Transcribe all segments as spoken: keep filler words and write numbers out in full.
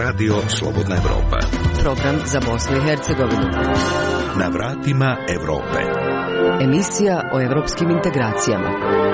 Radio Slobodna Evropa. Program za Bosnu i Hercegovinu. Na vratima Evrope. Emisija o evropskim integracijama.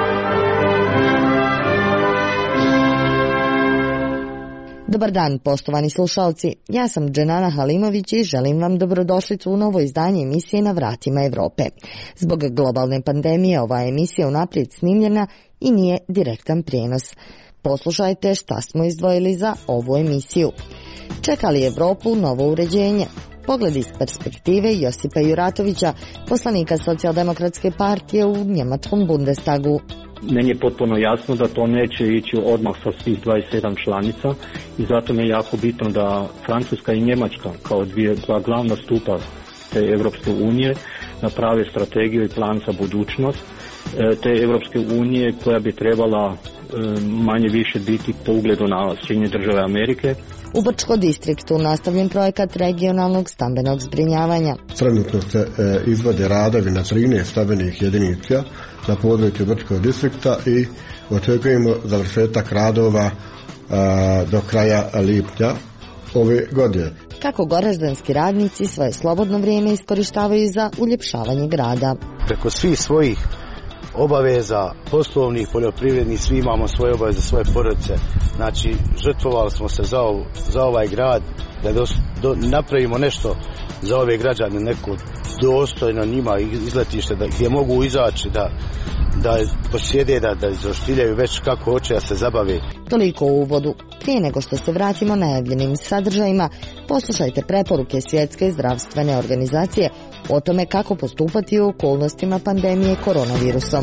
Dobar dan, poštovani slušalci. Ja sam Dženana Halimović i želim vam dobrodošlicu u novo izdanje emisije Na vratima Evrope. Zbog globalne pandemije ova emisija unaprijed snimljena i nije direktan prijenos. Poslušajte šta smo izdvojili za ovu emisiju. Čeka li Evropu novo uređenje? Pogled iz perspektive Josipa Juratovića, poslanika Socijaldemokratske partije u njemačkom Bundestagu. Meni je potpuno jasno da to neće ići odmah sa svih dvadeset sedam članica i zato mi je jako bitno da Francuska i Njemačka kao dvije, dva glavna stupa te Evropske unije naprave strategiju i plan za budućnost te Evropske unije koja bi trebala manje više biti po ugledu na Sjedinjene Države Amerike. U Brčko distriktu nastavljen projekat regionalnog stambenog zbrinjavanja. Trenutno se e, izvode radovi na trinaest stambenih jedinica na području Brčkog distrikta i očekujemo završetak radova a, do kraja lipnja ove godine. Kako goraždanski radnici svoje slobodno vrijeme iskorištavaju za uljepšavanje grada. Preko svih svojih obaveza, poslovnih, poljoprivrednih, svi imamo svoje obaveze, svoje porodice. Znači, žrtvovali smo se za, ov, za ovaj grad, da do, do, napravimo nešto za ove građane, neko dostojno njima izletište, da, gdje mogu izaći, da, da posjede, da, da izoštiljaju već kako hoće da se zabave. Toliko u uvodu. Prije nego što se vratimo najavljenim sadržajima, poslušajte preporuke Svjetske zdravstvene organizacije o tome kako postupati u okolnostima pandemije koronavirusom.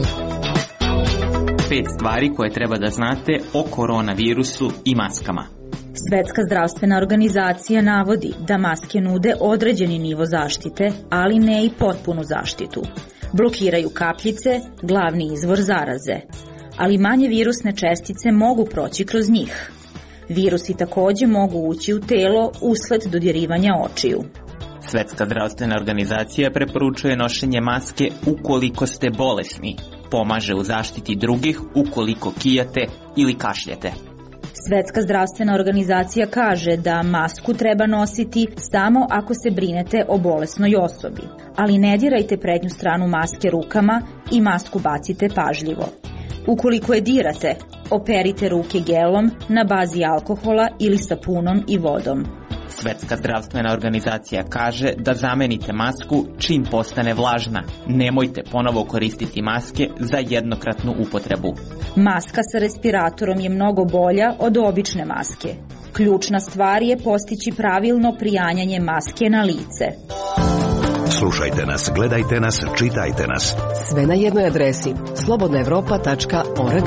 Pet stvari koje treba da znate o koronavirusu i maskama. Svjetska zdravstvena organizacija navodi da maske nude određeni nivo zaštite, ali ne i potpunu zaštitu. Blokiraju kapljice, glavni izvor zaraze, ali manje virusne čestice mogu proći kroz njih. Virusi također mogu ući u telo usled dodirivanja očiju. Svjetska zdravstvena organizacija preporučuje nošenje maske ukoliko ste bolesni. Pomaže u zaštiti drugih ukoliko kijate ili kašljete. Svjetska zdravstvena organizacija kaže da masku treba nositi samo ako se brinete o bolesnoj osobi, ali ne dirajte prednju stranu maske rukama i masku bacite pažljivo. Ukoliko je dirate, operite ruke gelom na bazi alkohola ili sapunom i vodom. Svjetska zdravstvena organizacija kaže da zamenite masku čim postane vlažna. Nemojte ponovo koristiti maske za jednokratnu upotrebu. Maska sa respiratorom je mnogo bolja od obične maske. Ključna stvar je postići pravilno prijanjanje maske na lice. Slušajte nas, gledajte nas, čitajte nas. Sve na jednoj adresi slobodna evropa tačka org.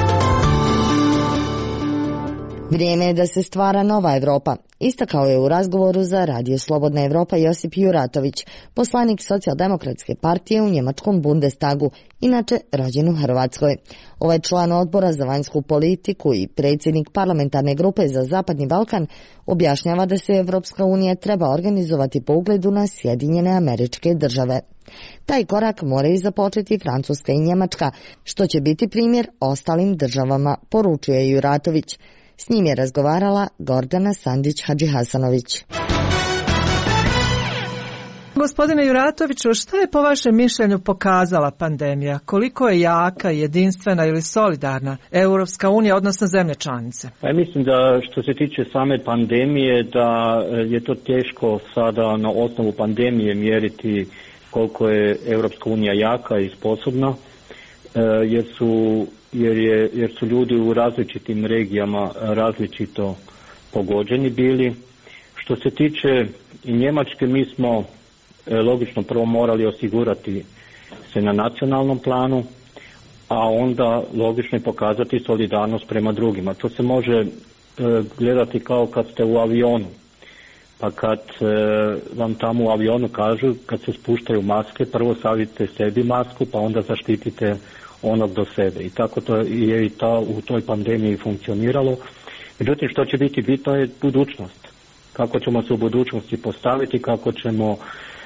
Vrijeme je da se stvara nova Evropa, istakao je u razgovoru za Radio Slobodna Evropa Josip Juratović, poslanik Socijaldemokratske partije u njemačkom Bundestagu, inače rođen u Hrvatskoj. Ovaj član odbora za vanjsku politiku i predsjednik parlamentarne grupe za Zapadni Balkan objašnjava da se Evropska unija treba organizovati po ugledu na Sjedinjene Američke Države. Taj korak moraju započeti Francuska i Njemačka, što će biti primjer ostalim državama, poručuje Juratović. S njim je razgovarala Gordana Sandić-Hadžihasanović. Gospodine Juratoviću, šta je po vašem mišljenju pokazala pandemija? Koliko je jaka, jedinstvena ili solidarna Europska unija, odnosno zemlje članice? Pa ja mislim da što se tiče same pandemije, da je to teško sada na osnovu pandemije mjeriti koliko je Europska unija jaka i sposobna, jer su Jer, je, jer su ljudi u različitim regijama različito pogođeni bili. Što se tiče i Njemačke, mi smo e, logično prvo morali osigurati se na nacionalnom planu, a onda logično je pokazati solidarnost prema drugima. To se može e, gledati kao kad ste u avionu. Pa kad e, vam tamo u avionu kažu, kad se spuštaju maske, prvo stavite sebi masku, pa onda zaštitite onog do sebe. I tako to je i ta, u toj pandemiji funkcioniralo. Međutim, što će biti bitno je budućnost. Kako ćemo se u budućnosti postaviti, kako ćemo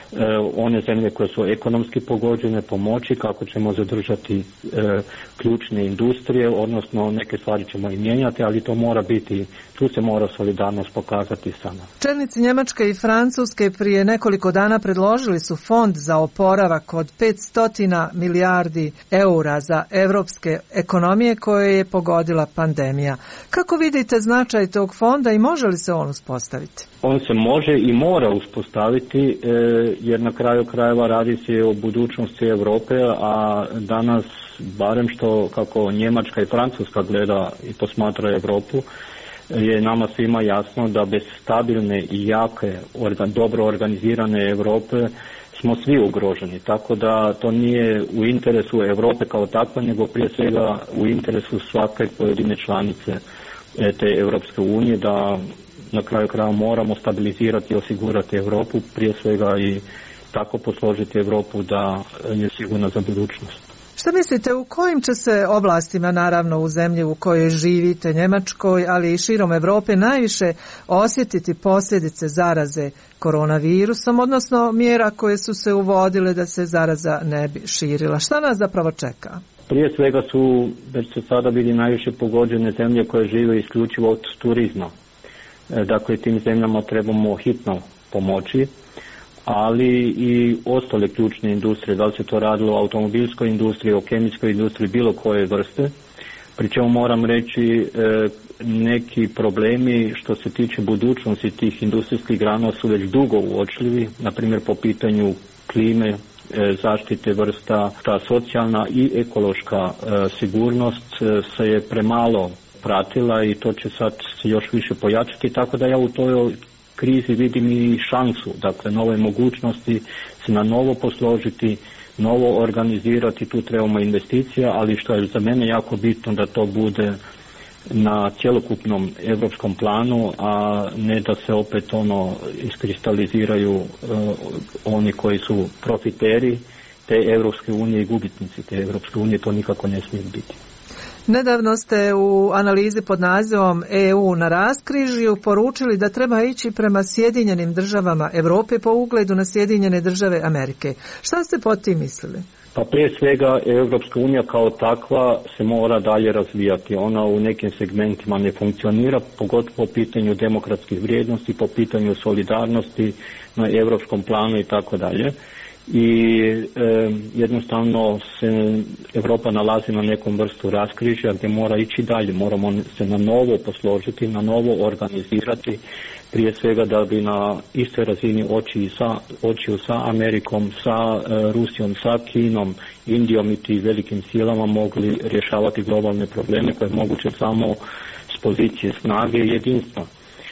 one zemlje koje su ekonomski pogođene pomoći, kako ćemo zadržati e, ključne industrije, odnosno neke stvari ćemo i mijenjati, ali to mora biti, tu se mora solidarnost pokazati sama. Čelnici Njemačke i Francuske prije nekoliko dana predložili su fond za oporavak od petsto milijardi eura za evropske ekonomije koje je pogodila pandemija. Kako vidite značaj tog fonda i može li se on uspostaviti? On se može i mora uspostaviti e, jer na kraju krajeva radi se o budućnosti Europe, a danas, barem što kako Njemačka i Francuska gleda i posmatra Europu, je nama svima jasno da bez stabilne i jake, organ, dobro organizirane Europe smo svi ugroženi. Tako da to nije u interesu Europe kao takva, nego prije svega u interesu svake pojedine članice te Europske unije, da na kraju kraja moramo stabilizirati i osigurati Europu, prije svega i tako posložiti Europu da je sigurna za budućnost. Šta mislite, u kojim će se oblastima, naravno u zemlji u kojoj živite, Njemačkoj, ali i širom Europe, najviše osjetiti posljedice zaraze koronavirusom, odnosno mjera koje su se uvodile da se zaraza ne bi širila? Šta nas zapravo čeka? Prije svega su, već se sada vidi, najviše pogođene zemlje koje žive isključivo od turizma. Dakle, tim zemljama trebamo hitno pomoći, ali i ostale ključne industrije, da li se to radilo o automobilskoj industriji, o kemijskoj industriji, bilo koje vrste. Pri čemu moram reći, neki problemi što se tiče budućnosti tih industrijskih grana su već dugo uočljivi, na primjer po pitanju klime, zaštite vrsta, ta socijalna i ekološka sigurnost se je premalo pratila i to će sad se još više pojačati, tako da ja u toj krizi vidim i šansu, dakle nove mogućnosti se na novo posložiti, novo organizirati, tu trebamo investicija, ali što je za mene jako bitno da to bude na cjelokupnom europskom planu, a ne da se opet ono iskristaliziraju uh, oni koji su profiteri te Europske unije i gubitnici te Europske unije, to nikako ne smije biti. Nedavno ste u analizi pod nazivom E U na raskrižju poručili da treba ići prema Sjedinjenim državama Europe po ugledu na Sjedinjene države Amerike. Šta ste pod tim mislili? Pa prije svega Europska unija kao takva se mora dalje razvijati. Ona u nekim segmentima ne funkcionira, pogotovo po pitanju demokratskih vrijednosti, po pitanju solidarnosti na europskom planu i tako dalje. I e, jednostavno se Europa nalazi na nekom vrstu raskrižja gdje mora ići dalje, moramo se na novo posložiti, na novo organizirati, prije svega da bi na istoj razini oči sa, očiju sa Amerikom, sa e, Rusijom, sa Kinom, Indijom i ti velikim silama mogli rješavati globalne probleme koje je moguće samo s pozicije snage i jedinstva.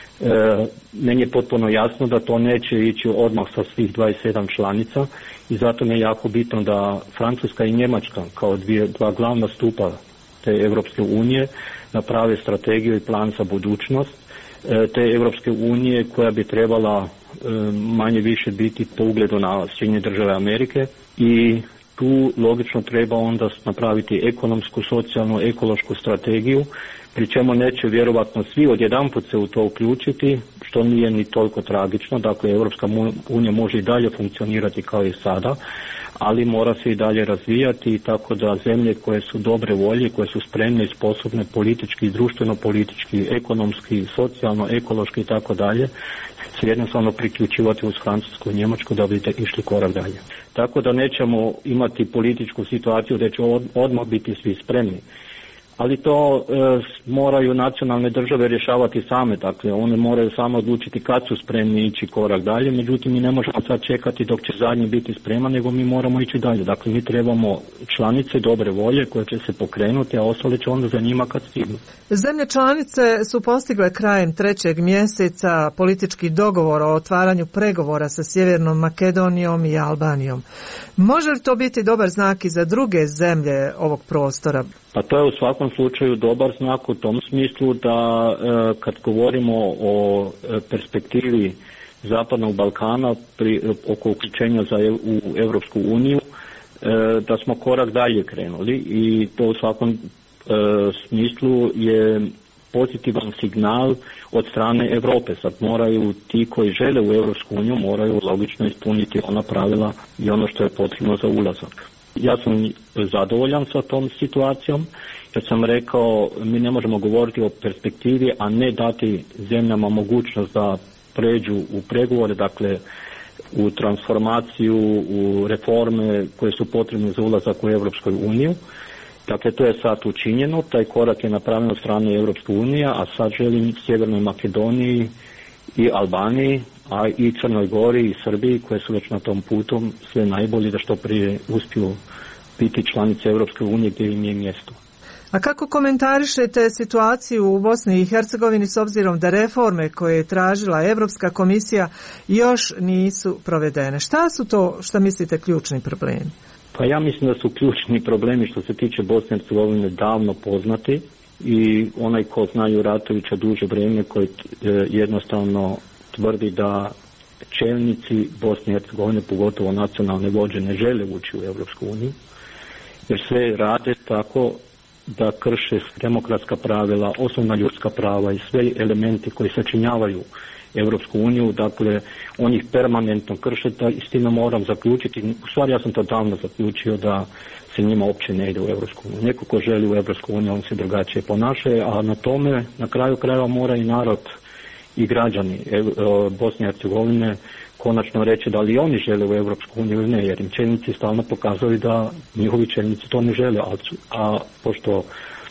E, meni je potpuno jasno da to neće ići odmah sa svih dvadeset sedam članica i zato mi je jako bitno da Francuska i Njemačka kao dvije, dva glavna stupa te Europske unije naprave strategiju i plan za budućnost e, te Europske unije koja bi trebala e, manje više biti po ugledu na Sjedinjene države Amerike i tu logično treba onda napraviti ekonomsku, socijalnu, ekološku strategiju, pri čemu neće vjerovatno svi odjedanput se u to uključiti, što nije ni toliko tragično. Dakle, Europska unija može i dalje funkcionirati kao i sada, ali mora se i dalje razvijati, tako da zemlje koje su dobre volje, koje su spremne i sposobne politički, društveno politički, ekonomski, socijalno, ekološki i tako dalje, se jednostavno priključivati uz Francusku i Njemačku da bi išli korak dalje. Tako da nećemo imati političku situaciju da će odmah biti svi spremni. Ali to e, moraju nacionalne države rješavati same, dakle one moraju samo odlučiti kad su spremni ići korak dalje, međutim mi ne možemo sad čekati dok će zadnji biti spreman, nego mi moramo ići dalje. Dakle mi trebamo članice dobre volje koje će se pokrenuti, a ostale će onda za njima kad stignu. Zemlje članice su postigle krajem trećeg mjeseca politički dogovor o otvaranju pregovora sa Sjevernom Makedonijom i Albanijom. Može li to biti dobar znak i za druge zemlje ovog prostora? Pa to je u svakom slučaju dobar znak u tom smislu da e, kad govorimo o e, perspektivi Zapadnog Balkana pri, oko uključenja za e, u Europsku uniju, e, da smo korak dalje krenuli i to u svakom e, smislu je pozitivan signal od strane Europe. Sad moraju ti koji žele u Europsku uniju moraju logično ispuniti ona pravila i ono što je potrebno za ulazak. Ja sam zadovoljan sa tom situacijom, jer sam rekao mi ne možemo govoriti o perspektivi, a ne dati zemljama mogućnost da pređu u pregovore, dakle u transformaciju, u reforme koje su potrebne za ulazak u Europskoj uniju. Dakle, to je sad učinjeno, taj korak je napravljen od strane Europske unije, a sad želim Sjevernoj Makedoniji i Albaniji, a i Crnoj Gori i Srbiji, koje su već na tom putu, sve najbolje da što prije uspiju biti članice Europske unije gdje im je mjesto. A kako komentarišete situaciju u Bosni i Hercegovini s obzirom da reforme koje je tražila Europska komisija još nisu provedene? Šta su to, šta mislite, ključni problemi? Pa ja mislim da su ključni problemi što se tiče Bosne i Hercegovine davno poznati i onaj ko zna Juratovića duže vrijeme koji jednostavno tvrdi da čelnici Bosne i Hercegovine, pogotovo nacionalne vođe, ne žele ući u Europsku uniju, jer sve rade tako da krše demokratska pravila, osnovna ljudska prava i sve elementi koji sačinjavaju Europsku uniju, dakle on ih permanentno krše, da i s time moram zaključiti, u stvari ja sam to davno zaključio da se njima uopće ne ide u Europsku uniju. Neko ko želi u Europsku uniju, on se drugačije ponaša, a na tome na kraju krajeva mora i narod i građani Bosne i Hercegovine konačno reći da li oni žele u Europsku uniju ili ne, jer im čelnici stalno pokazuju da njihovi čelnici to ne žele, a, a pošto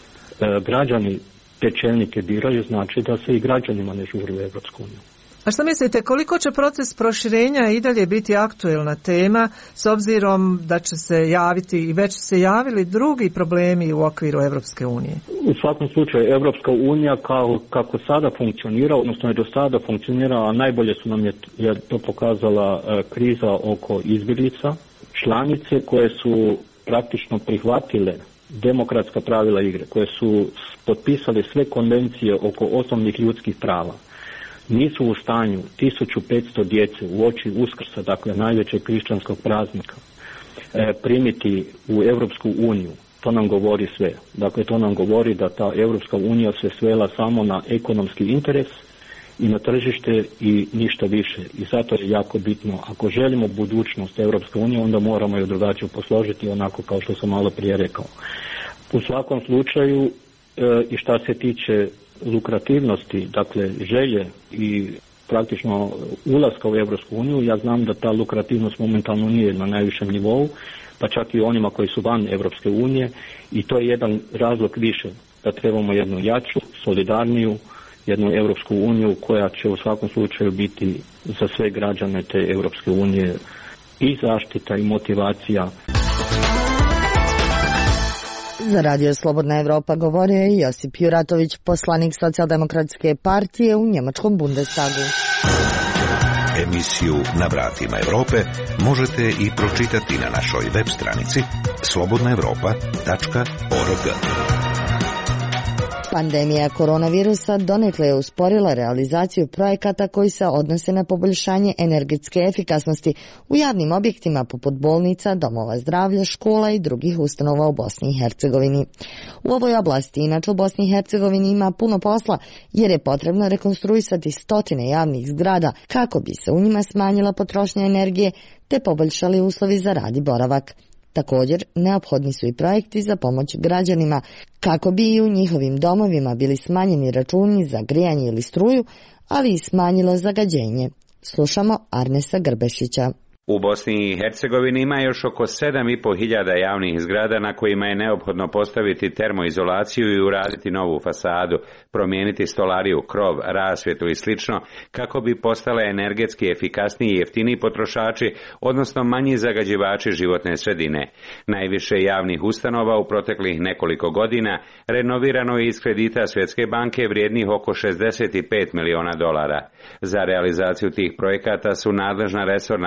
e, građani te čelnike biraju, znači da se i građanima ne žuri u Europsku uniju. A što mislite, koliko će proces proširenja i dalje biti aktuelna tema s obzirom da će se javiti i već se javili drugi problemi u okviru Europske unije? U svakom slučaju Europska unija kao, kako sada funkcionira, odnosno je do sada funkcionira, a najbolje su nam je, je to pokazala e, kriza oko izbjeglica, članice koje su praktično prihvatile demokratska pravila igre, koje su potpisale sve konvencije oko osnovnih ljudskih prava, nisu u stanju tisuću petsto djece u oči Uskrsa, dakle najvećeg kršćanskog praznika, e, primiti u Europsku uniju. To nam govori sve. Dakle, to nam govori da ta Europska unija se svela samo na ekonomski interes i na tržište i ništa više. I zato je jako bitno, ako želimo budućnost Europske unije, onda moramo ju drugačije posložiti, onako kao što sam malo prije rekao. U svakom slučaju, e, i šta se tiče lukrativnosti, dakle želje i praktično ulaska u Europsku uniju, ja znam da ta lukrativnost momentalno nije na najvišem nivou, pa čak i onima koji su van Europske unije, i to je jedan razlog više da trebamo jednu jaču, solidarniju, jednu Europsku uniju koja će u svakom slučaju biti za sve građane te Europske unije i zaštita i motivacija. Za Radio Slobodna Evropa govorio je Josip Juratović, poslanik Socijaldemokratske partije u njemačkom Bundestagu. Emisiju Na vratima Evrope možete i pročitati na našoj web stranici slobodna evropa tačka org. Pandemija koronavirusa donekle je usporila realizaciju projekata koji se odnose na poboljšanje energetske efikasnosti u javnim objektima poput bolnica, domova zdravlja, škola i drugih ustanova u Bosni i Hercegovini. U ovoj oblasti inače u Bosni i Hercegovini ima puno posla jer je potrebno rekonstruisati stotine javnih zgrada kako bi se u njima smanjila potrošnja energije te poboljšali uslovi za rad i boravak. Također, neophodni su i projekti za pomoć građanima kako bi i u njihovim domovima bili smanjeni računi za grijanje ili struju, ali i smanjilo zagađenje. Slušamo Arnesa Grbešića. U Bosni i Hercegovini ima još oko sedam i po hiljada javnih zgrada na kojima je neophodno postaviti termoizolaciju i uraditi novu fasadu, promijeniti stolariju, krov, rasvjetu i slično, kako bi postale energetski efikasniji i jeftiniji potrošači, odnosno manji zagađivači životne sredine. Najviše javnih ustanova u proteklih nekoliko godina renovirano je iz kredita Svjetske banke vrijednih oko šezdeset pet miliona dolara. Za realizaciju tih projekata su nadležna resorna ministarstva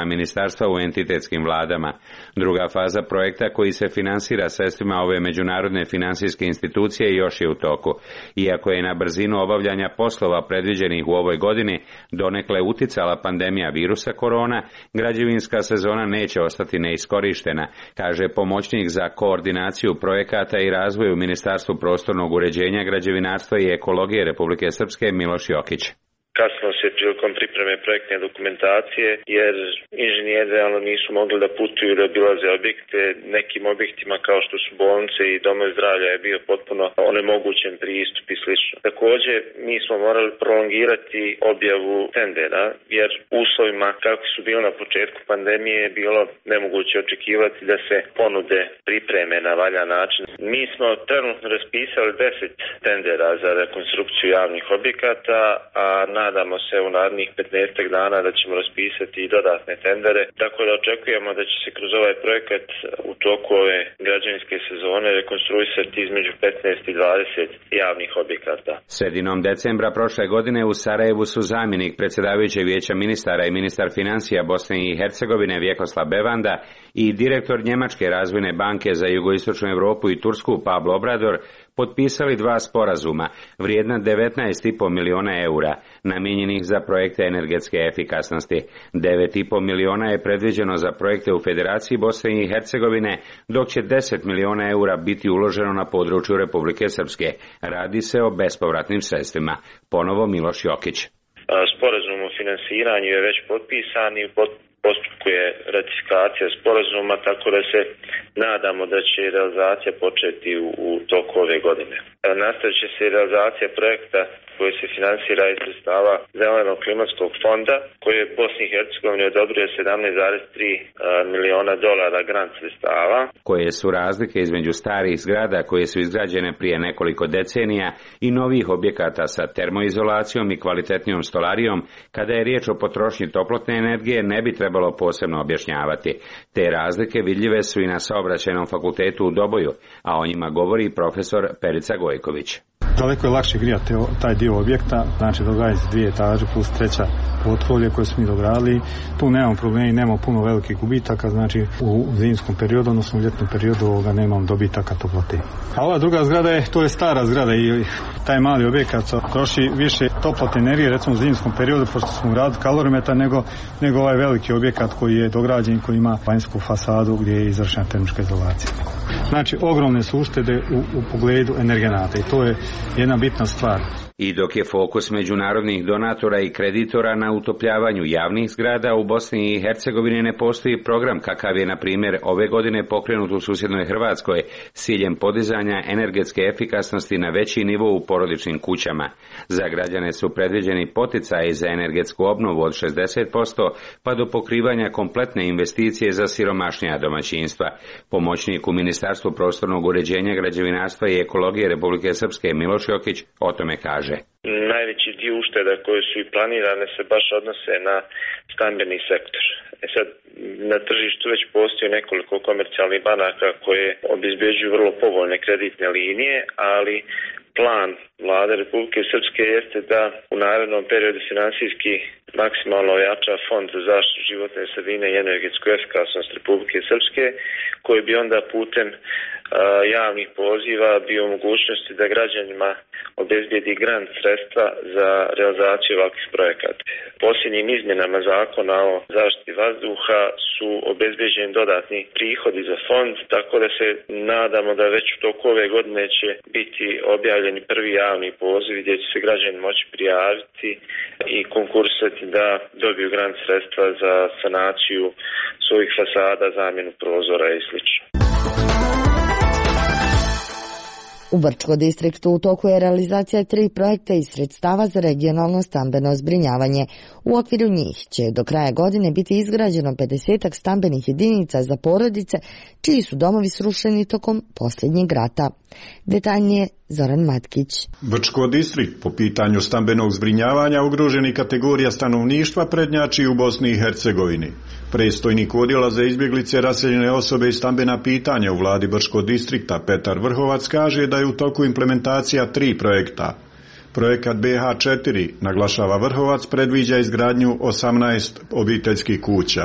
ministarstva u entitetskim vladama. Druga faza projekta koji se finansira sredstvima ove međunarodne finansijske institucije još je u toku. Iako je na brzinu obavljanja poslova predviđenih u ovoj godini donekle uticala pandemija virusa korona, građevinska sezona neće ostati neiskorištena, kaže pomoćnik za koordinaciju projekata i razvoj u Ministarstvu prostornog uređenja, građevinarstva i ekologije Republike Srpske Miloš Jokić. Kasno se prilikom pripreme projektne dokumentacije, jer inženjeri realno nisu mogli da putuju da obilaze objekte. Nekim objektima kao što su bolnice i domovi zdravlja je bio potpuno onemogućen pristup i slično. Također mi smo morali prolongirati objavu tendera, jer uslovima kako su bili na početku pandemije je bilo nemoguće očekivati da se ponude pripreme na valjan način. Mi smo trenutno raspisali deset tendera za rekonstrukciju javnih objekata, a nadamo se u narednih petnaest dana da ćemo raspisati i dodatne tendere, tako da očekujemo da će se kroz ovaj projekat u toku ove građevinske sezone rekonstruisati između petnaest i dvadeset javnih objekata. Sredinom decembra prošle godine u Sarajevu su zamjenik predsjedavajućeg vijeća ministara i ministar financija Bosne i Hercegovine Vjekoslav Bevanda i direktor Njemačke razvojne banke za jugoistočnu Europu i Tursku Pablo Obrador potpisali dva sporazuma vrijedna devetnaest i po miliona eura namijenjenih za projekte energetske efikasnosti. devet i po miliona je predviđeno za projekte u Federaciji Bosne i Hercegovine, dok će deset miliona eura biti uloženo na području Republike Srpske. Radi se o bespovratnim sredstvima. Ponovo Miloš Jokić. Sporazum o finansiranju je već potpisan i postupku je ratifikacija sporazuma, tako da se nadamo da će realizacija početi u, u toku ove godine. Nastavit će se realizacija projekta koji se finansira iz sredstava Zelenog klimatskog fonda, koji je Bosni i Hercegovini odobrio sedamnaest zarez tri miliona dolara grant sredstava. Koje su razlike između starih zgrada koje su izgrađene prije nekoliko decenija i novih objekata sa termoizolacijom i kvalitetnijom stolarijom, kada je riječ o potrošnji toplotne energije, ne bi trebalo posebno objašnjavati. Te razlike vidljive su i na Saobraćajnom fakultetu u Doboju, a o njima govori profesor Perica Gojković. Daleko je lakše grijati taj dio objekta, znači dograditi dvije etaže plus treća potfolje koje smo mi dogradili. Tu nemamo problema i nemamo puno velikih gubitaka, znači u zimskom periodu, odnosno u ljetnom periodu ovoga nemamo dobitaka toplote. A ova druga zgrada je, to je stara zgrada i taj mali objekat troši više toplotne energije, recimo u zimskom periodu, pošto smo radili kalorimetar, nego, nego ovaj veliki objekat koji je dograđen, koji ima vanjsku fasadu gdje je izvršena termička izolacija. Znači ogromne su uštede u, u pogledu energenata i to je jedna bitna stvar. I dok je fokus međunarodnih donatora i kreditora na utopljavanju javnih zgrada, u Bosni i Hercegovini ne postoji program kakav je, na primjer, ove godine pokrenut u susjednoj Hrvatskoj s ciljem podizanja energetske efikasnosti na veći nivo u porodičnim kućama. Za građane su predviđeni poticaji za energetsku obnovu od šezdeset posto pa do pokrivanja kompletne investicije za siromašnija domaćinstva. Pomoćnik u Ministarstvu prostornog uređenja, građevinarstva i ekologije Republike Srpske Miloš Jokić o tome kaže. Najveći dio ušteda koje su i planirane se baš odnose na stambeni sektor. E sad, na tržištu već postoji nekoliko komercijalnih banaka koje obezbeđuju vrlo povoljne kreditne linije, ali plan Vlade Republike Srpske jeste da u narednom periodu finansijski maksimalno ojača Fond za zaštitu životne sredine i energetsku efikasnost Republike Srpske, koji bi onda putem uh, javnih poziva bio u mogućnosti da građanima obezbijedi grant sredstva za realizaciju ovakvih projekata. Posljednjim izmjenama zakona o zaštiti vazduha su obezbeđeni dodatni prihodi za fond, tako da se nadamo da već u toku ove godine će biti objavljeni prvi javni poziv gdje će se građani moći prijaviti i konkursati da dobiju grant sredstva za sanaciju svojih fasada, zamjenu prozora i sl. U Brčko distriktu u toku je realizacija tri projekta iz sredstava za regionalno stambeno zbrinjavanje. U okviru njih će do kraja godine biti izgrađeno pedesetak stambenih jedinica za porodice čiji su domovi srušeni tokom posljednjeg rata. Detaljnije Zoran Matkić. Brčko distrikt po pitanju stambenog zbrinjavanja ugroženih kategorija stanovništva prednjači u Bosni i Hercegovini. Predstojnik odjela za izbjeglice, raseljene osobe i stambena pitanja u vladi Brčko distrikta Petar Vrhovac kaže da je u toku implementacija tri projekta. Projekat B H četiri, naglašava Vrhovac, predviđa izgradnju osamnaest obiteljskih kuća.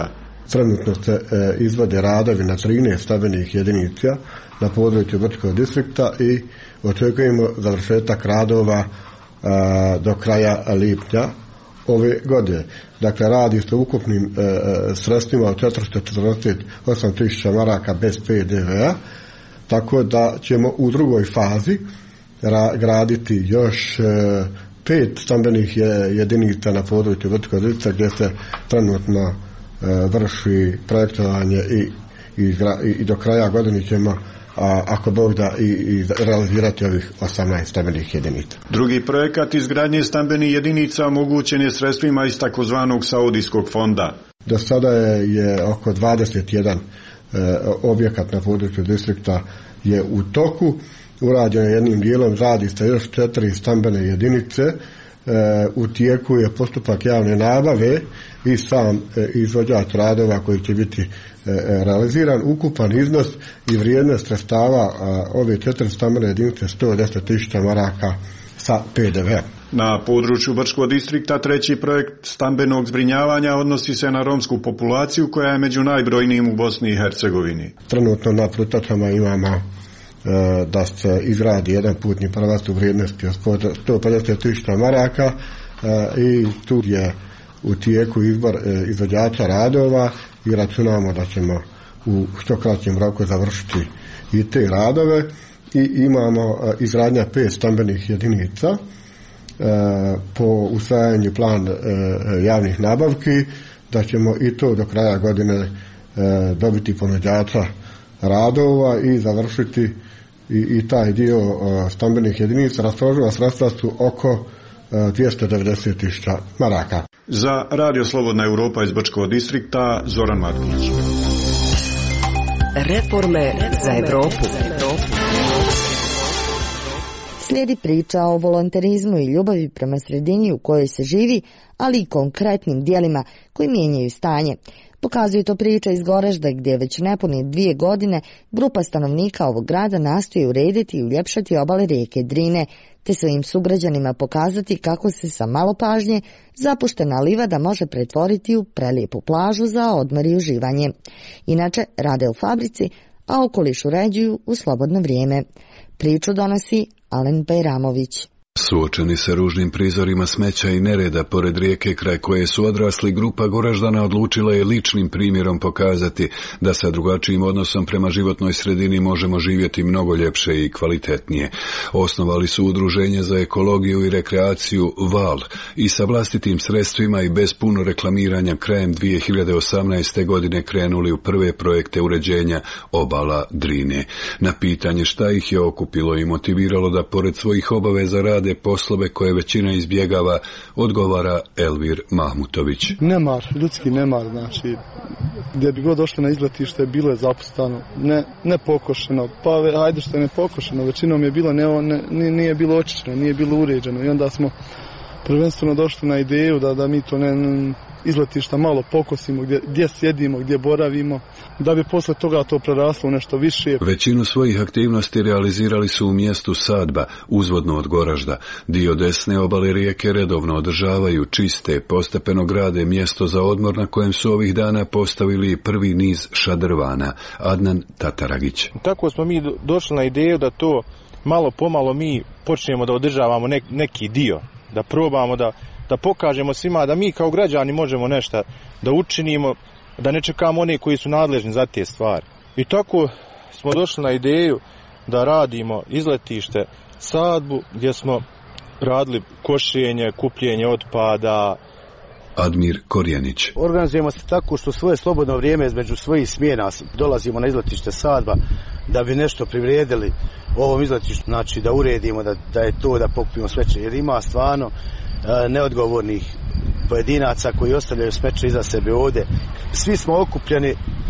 Trenutno se e, izvode radovi na trinaest stambenih jedinica na području Brčkog distrikta i očekujemo završetak radova a, do kraja lipnja ove godine. Dakle, radi se o ukupnim e, sredstvima od četiristo četrdeset osam tisuća maraka bez P D V-a, tako da ćemo u drugoj fazi ra, graditi još e, pet stambenih jedinica na području Brčkog distrikta gdje se trenutno e, vrši projektovanje i, i, i do kraja godine ćemo a ako Bog da i, i realizirati ovih osamnaest stambenih jedinica. Drugi projekat izgradnje stambenih jedinica omogućen je sredstvima iz takozvanog Saudijskog fonda. Do sada je, je oko dvadeset jedan e, objekat na području distrikta je u toku, urađeno jednim dijelom, radi se još četiri stambene jedinice, e, u tijeku je postupak javne nabave i sam e, izvođač radova koji će biti e, realiziran. Ukupan iznos i vrijednost sredstava a, ove četiri stambene jedinice sto deset tisuća maraka sa P D V. Na području Brčkog distrikta treći projekt stambenog zbrinjavanja odnosi se na romsku populaciju koja je među najbrojnijim u Bosni i Hercegovini. Trenutno na Plutačama imamo e, da se izgradi jedan putni pravac u vrijednosti od sto pedeset tisuća maraka e, i tu je u tijeku izbor e, izvođača radova i računamo da ćemo u što kraćem roku završiti i te radove i imamo e, izgradnja pet stambenih jedinica e, po usvajanju plan e, javnih nabavki, da ćemo i to do kraja godine e, dobiti ponuđača radova i završiti i, i taj dio e, stambenih jedinica. Raspoloživa sredstva su oko e, dvjesto devedeset tisuća maraka. Za Radio Slobodna Europa iz Brčkog distrikta, Zoran Marković. Reforme za Evropu. Slijedi priča o volonterizmu i ljubavi prema sredini u kojoj se živi, ali i konkretnim dijelima koji mijenjaju stanje. Pokazuje to priča iz Goražda gdje već nepune dvije godine grupa stanovnika ovog grada nastoji urediti i uljepšati obale rijeke Drine, te svojim sugrađanima pokazati kako se sa malo pažnje zapuštena livada može pretvoriti u prelijepu plažu za odmor i uživanje. Inače, rade u fabrici, a okoliš uređuju u slobodno vrijeme. Priču donosi Alen Bajramović. Suočeni sa ružnim prizorima smeća i nereda pored rijeke kraj koje su odrasli, grupa Goraždana odlučila je ličnim primjerom pokazati da sa drugačijim odnosom prema životnoj sredini možemo živjeti mnogo ljepše i kvalitetnije. Osnovali su udruženje za ekologiju i rekreaciju Val i sa vlastitim sredstvima i bez puno reklamiranja krajem dvije hiljade osamnaeste. godine krenuli u prve projekte uređenja obala Drine. Na pitanje šta ih je okupilo i motiviralo da pored svojih obaveza rade poslove koje većina izbjegava, odgovara Elvir Mahmutović. Nemar, ljudski nemar, znači, gdje bi god došli na izletište, bilo je zapustano, ne, ne pokošeno, pa ajde što je ne pokošeno, većinom je bilo, ne, ne, nije bilo očišćeno, nije bilo uređeno i onda smo prvenstveno došli na ideju da, da mi to ne, ne izletišta malo pokosimo, gdje, gdje sjedimo, gdje boravimo, da bi posle toga to preraslo nešto više. Većinu svojih aktivnosti realizirali su u mjestu Sadba, uzvodno od Goražda. Dio desne obale rijeke redovno održavaju, čiste, postepeno grade mjesto za odmor na kojem su ovih dana postavili prvi niz šadrvana. Adnan Tataragić. Tako smo mi došli na ideju da to malo pomalo mi počnemo da održavamo nek, neki dio, da probamo da da pokažemo svima da mi kao građani možemo nešto da učinimo, da ne čekamo one koji su nadležni za te stvari. I tako smo došli na ideju da radimo izletište Sadbu, gdje smo radili košenje, kupljenje otpada. Admir Korjanić. Organizujemo se tako što svoje slobodno vrijeme između svojih smjena dolazimo na izletište Sadba da bi nešto privrijedili ovom izletištu, znači da uredimo, da, da je to, da pokupimo smeće, jer ima stvarno neodgovornih pojedinaca koji ostavljaju smeće iza sebe ovdje. Svi smo okupljeni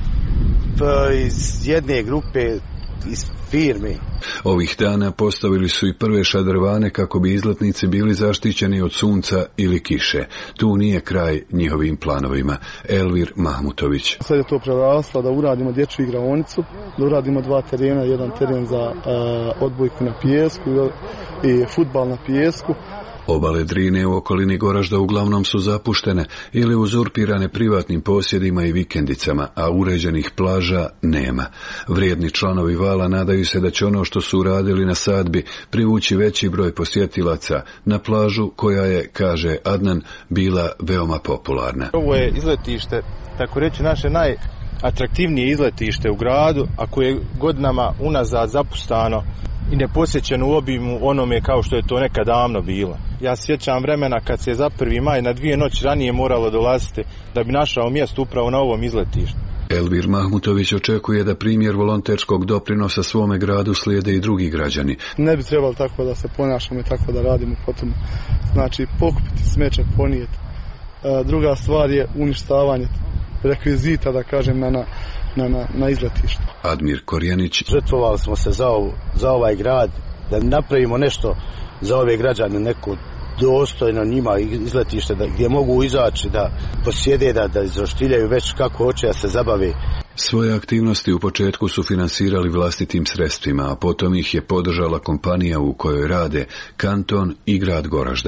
iz jedne grupe, iz firme. Ovih dana postavili su i prve šadrvane kako bi izletnici bili zaštićeni od sunca ili kiše. Tu nije kraj njihovim planovima. Elvir Mahmutović. Sad je to preraslo da uradimo dječju igraonicu, da uradimo dva terena, jedan teren za uh, odbojku na pijesku i fudbal na pijesku. Obale Drine u okolini Goražda uglavnom su zapuštene ili uzurpirane privatnim posjedima i vikendicama, a uređenih plaža nema. Vrijedni članovi vala nadaju se da će ono što su uradili na sadbi privući veći broj posjetilaca na plažu koja je, kaže Adnan, bila veoma popularna. Ovo je izletište, tako reći, naše najatraktivnije izletište u gradu, a koje je godinama unazad zapustano i neposjećeno u obimu onome kao što je to nekad davno bilo. Ja sjećam vremena kad se za prvi maj na dvije noći ranije moralo dolaziti da bi našao mjesto upravo na ovom izletištu. Elvir Mahmutović očekuje da primjer volonterskog doprinosa svome gradu slijede i drugi građani. Ne bi trebalo tako da se ponašamo i tako da radimo potom. Znači pokupiti smeće, ponijeti. E, druga stvar je uništavanje rekvizita, da kažem, na, na, na, na izletištu. Admir Korjenić. Žrtvovali smo se za, ovu, za ovaj grad, da napravimo nešto za ove građane, neko dostojno njima izletište da, gdje mogu izaći, da posjede, da, da izroštiljaju već kako hoće da se zabave. Svoje aktivnosti u početku su finansirali vlastitim sredstvima, a potom ih je podržala kompanija u kojoj rade kanton i grad Goražde.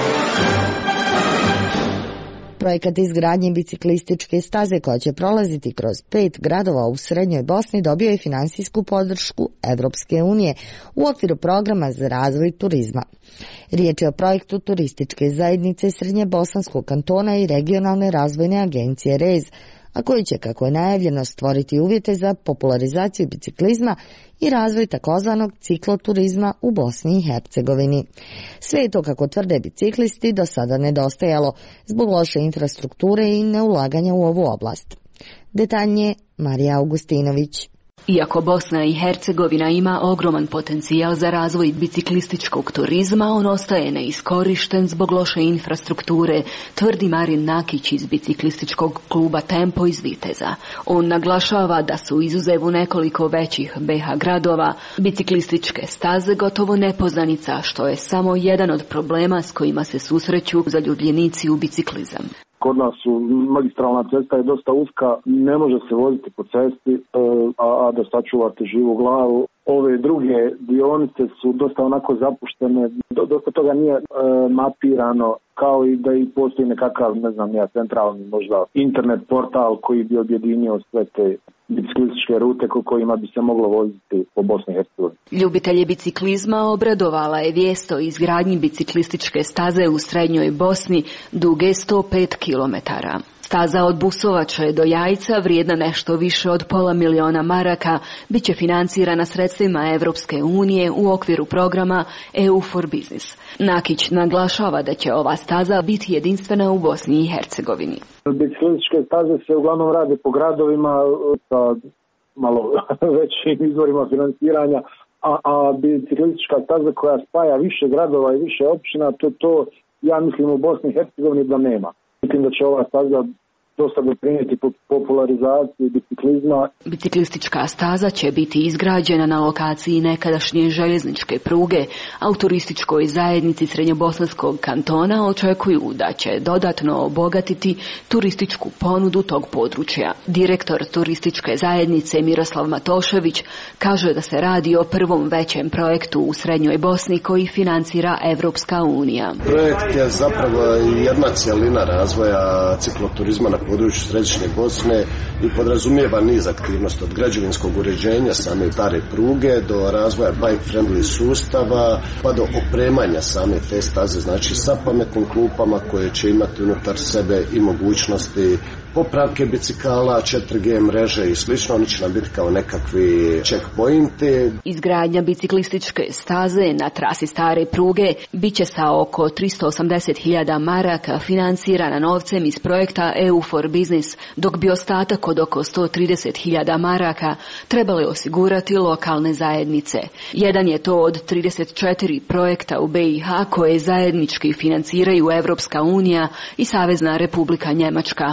Projekat izgradnje biciklističke staze koja će prolaziti kroz pet gradova u Srednjoj Bosni dobio je finansijsku podršku Evropske unije u okviru programa za razvoj turizma. Riječ je o projektu turističke zajednice Srednjebosanskog kantona i regionalne razvojne agencije R E Z, a koji će, kako je najavljeno, stvoriti uvjete za popularizaciju biciklizma i razvoj takozvanog cikloturizma u Bosni i Hercegovini. Sve je to, kako tvrde biciklisti, do sada nedostajalo zbog loše infrastrukture i neulaganja u ovu oblast. Detaljnije Marija Augustinović. Iako Bosna i Hercegovina ima ogroman potencijal za razvoj biciklističkog turizma, on ostaje neiskorišten zbog loše infrastrukture, tvrdi Marin Nakić iz biciklističkog kluba Tempo iz Viteza. On naglašava da su izuzev u nekoliko većih B iH gradova biciklističke staze gotovo nepoznanica, što je samo jedan od problema s kojima se susreću zaljubljenici u biciklizam. Kod nas su magistralna cesta je dosta uska, ne može se voziti po cesti, a, a da sačuvate živu glavu. Ove druge dionice su dosta onako zapuštene, dosta toga nije e, mapirano, kao i da i postoji nekakav, ne znam ja, centralni možda internet portal koji bi objedinio sve te biciklističke rute ko kojima bi se moglo voziti po Bosni i Hercegovini. Ljubitelje biciklizma obradovala je vijest o izgradnji biciklističke staze u Srednjoj Bosni duge sto pet kilometara. Staza od Busovače do Jajca, vrijedna nešto više od pola miliona maraka, bit će financirana sredstvima Evropske unije u okviru programa E U for Business. Nakić naglašava da će ova staza biti jedinstvena u Bosni i Hercegovini. Biciklističke staze se uglavnom rade po gradovima sa malo većim izvorima financiranja, a, a biciklistička staza koja spaja više gradova i više općina, to, to ja mislim u Bosni i Hercegovini da nema. Mislim da će ova staza dosta doprinijeti popularizaciji biciklizma. Biciklistička staza će biti izgrađena na lokaciji nekadašnje željezničke pruge, a u turističkoj zajednici Srednjobosanskog kantona očekuju da će dodatno obogatiti turističku ponudu tog područja. Direktor turističke zajednice Miroslav Matošević kaže da se radi o prvom većem projektu u Srednjoj Bosni koji financira Evropska unija. Projekt je zapravo jedna cjelina razvoja cikloturizma na području Središnje Bosne i podrazumijeva niz aktivnosti od građevinskog uređenja same stare pruge do razvoja bike-friendly sustava pa do opremanja same te staze, znači sa pametnim klupama koje će imati unutar sebe i mogućnosti popravke bicikala, četiri G mreže i slično. Oni će nam biti kao nekakvi checkpointi. Izgradnja biciklističke staze na trasi stare pruge bit će sa oko tristo osamdeset hiljada maraka financirana novcem iz projekta E U for Business, dok bi ostatak od oko sto trideset hiljada maraka trebale osigurati lokalne zajednice. Jedan je to od trideset četiri projekta u B iH koje zajednički financiraju Evropska unija i Savezna Republika Njemačka.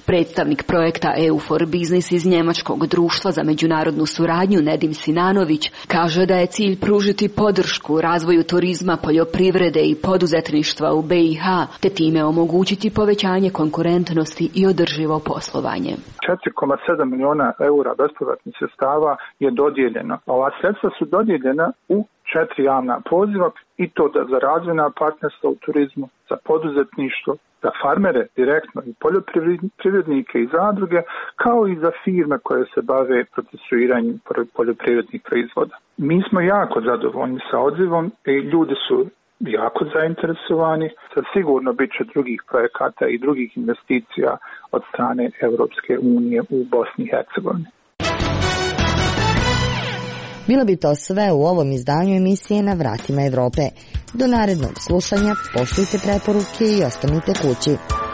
Predstavnik projekta E U for Business iz Njemačkog društva za međunarodnu suradnju Nedim Sinanović kaže da je cilj pružiti podršku razvoju turizma, poljoprivrede i poduzetništva u B i H, te time omogućiti povećanje konkurentnosti i održivo poslovanje. četiri zarez sedam miliona eura bespovratnih sredstava je dodijeljeno. Ova sredstva su dodijeljena u četiri javna poziva i to da za razvojna partnerstva u turizmu, za poduzetništvo, za farmere direktno i poljoprivrednike i zadruge, kao i za firme koje se bave procesuiranjem poljoprivrednih proizvoda. Mi smo jako zadovoljni sa odzivom i ljudi su jako zainteresovani. Sad sigurno bit će drugih projekata i drugih investicija od strane Europske unije u Bosni i Hercegovini. Bilo bi to sve u ovom izdanju emisije Na vratima Evrope. Do narednog slušanja poštujte preporuke i ostanite kući.